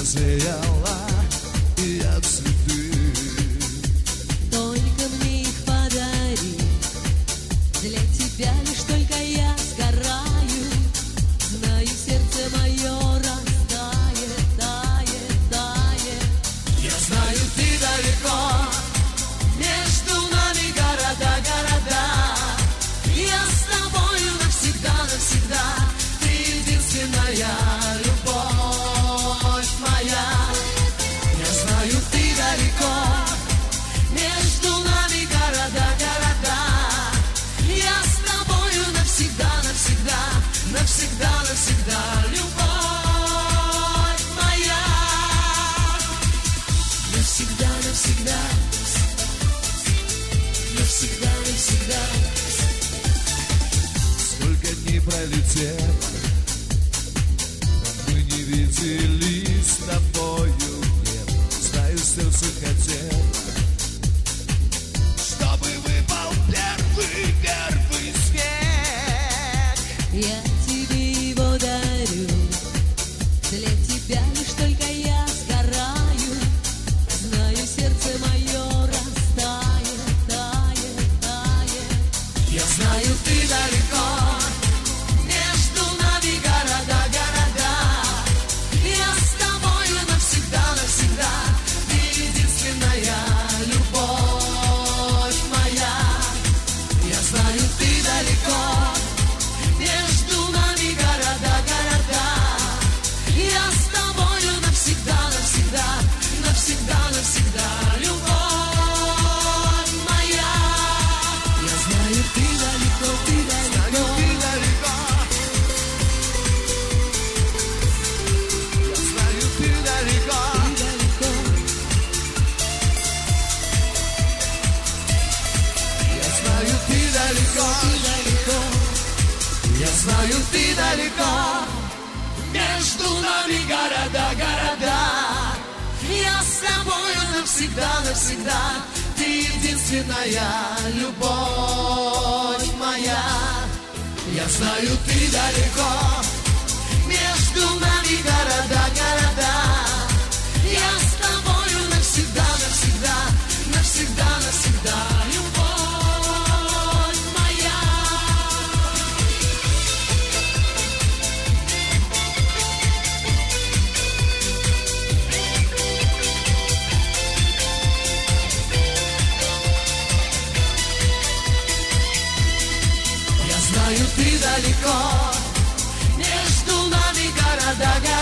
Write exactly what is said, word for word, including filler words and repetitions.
Развеяла я цветы. Только мне их подари. Для тебя лишь только я сгораю. Знаю, сердце мое растает, тает, тает. Я знаю, ты далеко, между нами города, города. Я с тобою навсегда, навсегда. Ты единственная любовь моя. Я знаю, ты далеко, между нами города, города. Я с тобою навсегда, навсегда, навсегда, навсегда, любовь моя. Навсегда, навсегда, навсегда, навсегда. Сколько дней пролетело, мы не виделись с тобою, нет. Знаю, сердце хотело, чтобы выпал первый, первый снег. Я тебе его дарю. Для тебя лишь только я сгораю. Знаю, сердце мое растает, тает, тает. Я знаю, ты далеко, между нами города, города. Я с тобою навсегда, навсегда. Ты единственная любовь моя. Я знаю, ты далеко, между нами города, города. Я с тобою навсегда, навсегда, навсегда, навсегда, любовь моя. Я знаю, ты далеко, ты далеко, ты далеко. Я знаю, ты далеко, ты далеко. Я знаю, ты далеко, ты далеко. Я знаю, ты далеко, между нами города, города. Я с тобою навсегда, навсегда. Ты единственная любовь моя. Я знаю, ты далеко, между нами города, города. Я с тобою навсегда, навсегда, навсегда, навсегда, любовь моя. Я знаю, ты далеко, между нами города, города.